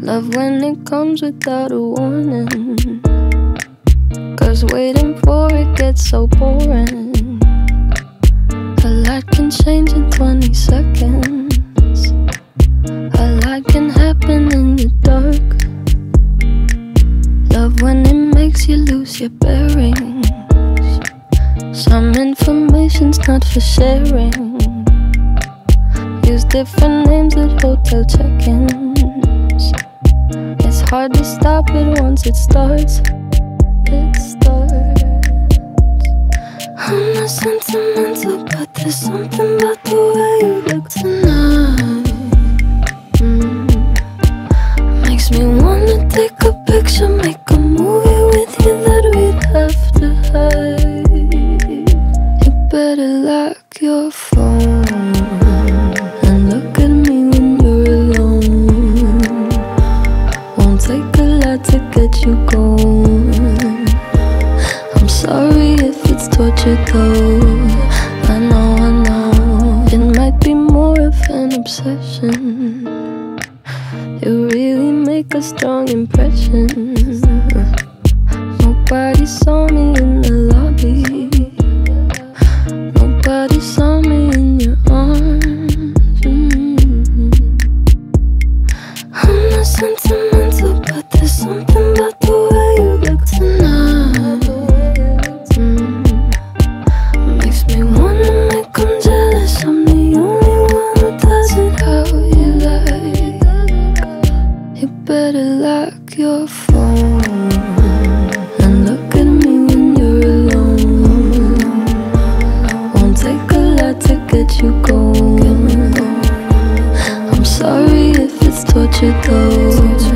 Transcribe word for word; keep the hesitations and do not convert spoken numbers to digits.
Love when it comes without a warning, 'cause waiting for it gets so boring. A lot can change in twenty seconds. A lot can happen in the dark. Love when it makes you lose your bearings. Some information's not for sharing. Use different names at hotel check-ins. It's hard to stop it once it starts. It starts. I'm not sentimental, but there's something about the way you look tonight. mm. Makes me wanna take a picture, make a movie with you that we'd have to hide. You better lock your phone and look at me when you're alone. Won't take a lot to get you going. I'm sorry if it's torture though. I know, I know, it might be more of an obsession. You really make a strong impression. Nobody saw me in the lobby. Nobody saw me in your arms. mm. I'm not sentimental, but there's something about the way you look tonight. mm. Makes me wanna make them jealous. I'm the only one who does it how you like. You better lock your phone and look at me when you're alone. Won't take a lot to get you going. I'm sorry if it's torture though.